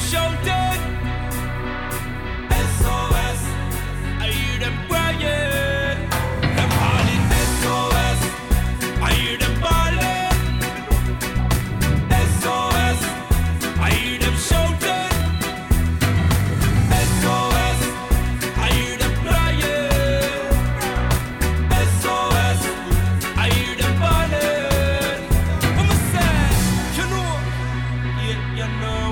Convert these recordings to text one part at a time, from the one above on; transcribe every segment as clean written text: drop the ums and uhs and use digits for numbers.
shouting. SOS, I hear them crying. Them calling SOS, I hear them calling. SOS, I hear them shouting. SOS, I hear them crying. SOS, I hear them calling. I'ma say, you know, yeah, you know.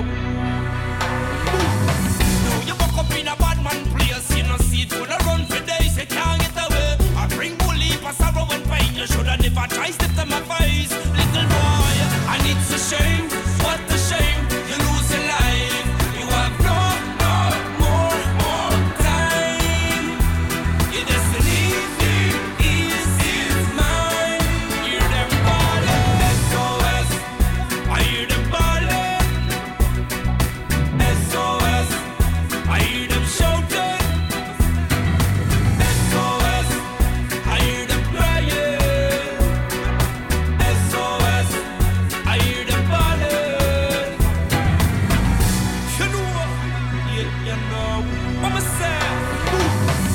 No, you buck up in a bad man place, you know, see it gonna run for days, you can't get away. I bring bully for sorrow and pain, you shoulda never try step to my face, little boy. And it's a shame, what a shame, you lose your life. You have no more time. Your destiny is mine. Hear them calling, SOS. I hear them calling, SOS. I hear them shouting, SOS. I hear them crying, SOS. I hear them calling. You know, yeah, you know. I'ma say,